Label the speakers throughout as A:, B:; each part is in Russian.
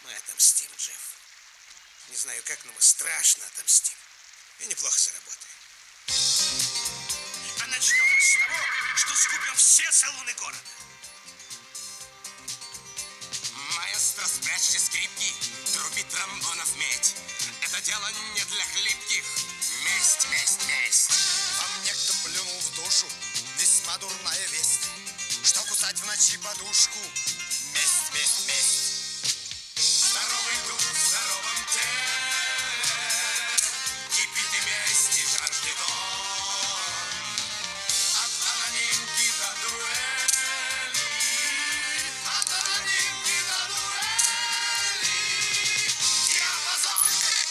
A: Мы отомстим, Джефф. Не знаю как, но мы страшно отомстим. И неплохо заработаем. А начнем мы с того, что скупим все салоны города.
B: Маэстро, спрячьте скрипки, труби тромбонов медь. Это дело не для хлипких. Месть, месть, месть.
C: Вам некто плюнул в душу, весьма дурная весть, что кусать в ночи подушку. Месть, месть, месть.
B: Здоровый дух в здоровом теле, кипит и месть, и жаждет он. От анонимки до дуэли, от анонимки до дуэли. Диапазон.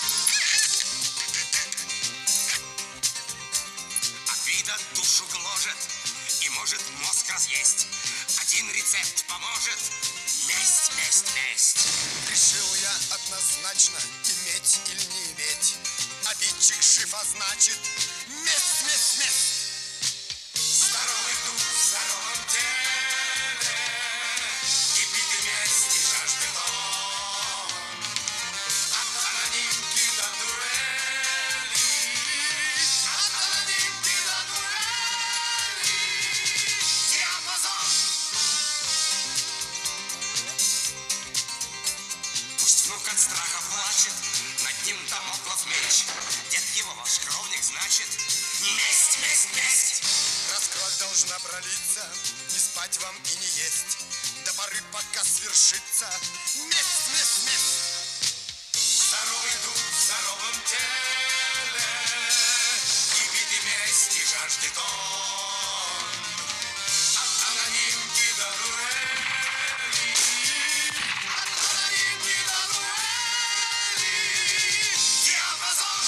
B: Обида душу гложет и может мозг разъесть. Один рецепт поможет. Месть, месть, месть.
C: Решил я однозначно, иметь или не иметь. Обидчик жив, а значит, месть, месть, месть.
B: Здоровый дух в здоровом теле, кипит и месть, и жаждет он. От анонимки до дуэли, от анонимки до дуэли. Диапазон. Пусть внук от страха плачет, над ним дамоклов меч. Дед его ваш кровник, значит, месть, месть, месть.
C: Раз кровь должна пролиться, не спать вам и не есть, до поры, пока свершится месть, месть, месть.
B: Здоровый дух в здоровом теле, кипит и месть, и жаждет он. От анонимки до дуэли, от анонимки до дуэли. Диапазон.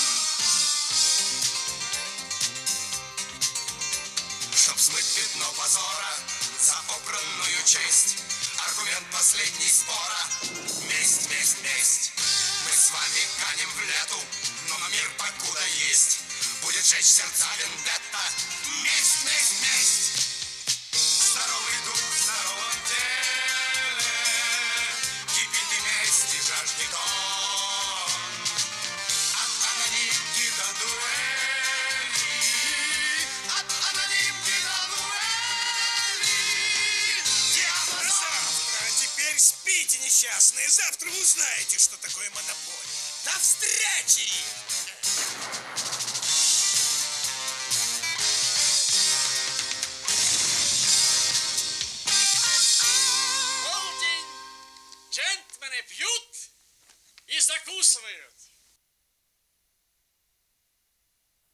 B: Чтоб смыть пятно позора за обранную честь, аргумент последний спора. Месть, месть, месть. Мы с вами канем в лету, но на мир покуда есть будет жечь сердца вендетта. Месть, месть, месть. Здоровый дух в здоровом теле, кипит и месть, и жаждет он. От анонимки до дуэли, от анонимки до дуэли. Диапазон.
A: А теперь спите, несчастные. Завтра вы узнаете, что такое монополия. До встречи!
D: Полдень. Джентльмены пьют и закусывают.